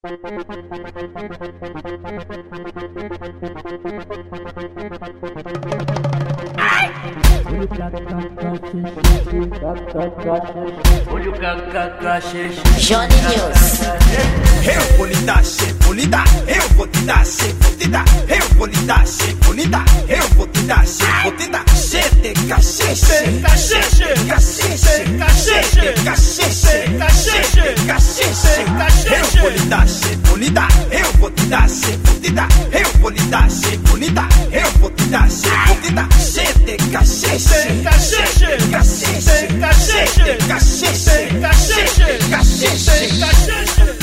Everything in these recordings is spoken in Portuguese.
Johnny News. Eu vou lhe dar, cê vou lhe dar. Eu vou te dar, cê vou te dar. Eu vou lhe dar, cê vou lhe dar. Eu vou te dar, cê vou te dar. Cê de cacete, cacete, cacete, cacete, cacete, cacete, cacete. Eu vou lhe dar, cê vou lhe dar. Eu vou te dar, cê vou te dar. Eu vou lhe dar, cê vou lhe dar. Eu vou te dar, cê vou te dar. Cê de cacete, cacete, cacete, cacete, cacete, cacete, cacete, cacete.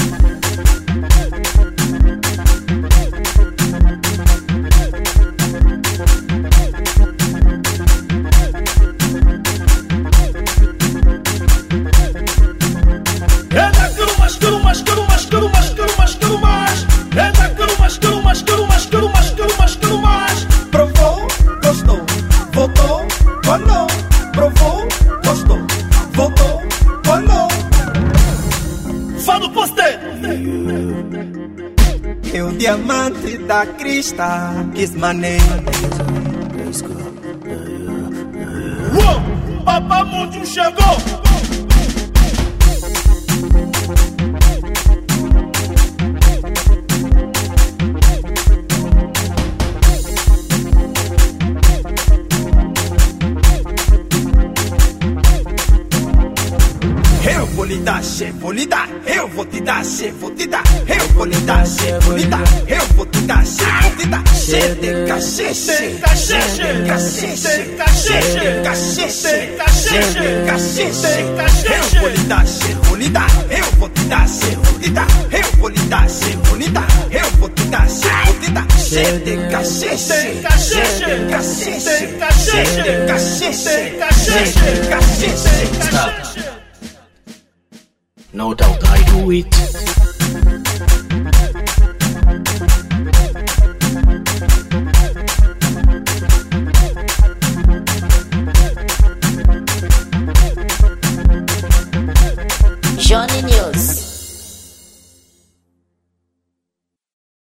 Provou, gostou, voltou, quando provou, gostou, voltou, quando. Fala do poster. É o diamante da crista, quis maneiro. Uou, Papamundi chegou. Eu vou lhe dar, cê vou lhe dar. Eu vou te dar, cê vou te dar. Eu vou lhe dar, cê vou lhe dar. Eu vou te dar, cê vou te dar. Cê de cacete, cacete, cacete, cacete, cacete, cacete, cacete. Eu vou lhe dar, cê vou lhe dar. Eu vou te dar, cê vou te dar. Eu vou lhe dar, cê vou lhe dar. Eu vou te dar, cê vou te dar. Cê de cacete, cacete, cacete, cacete, cacete, cacete, cacete, cacete. No doubt I do it. Johnny News.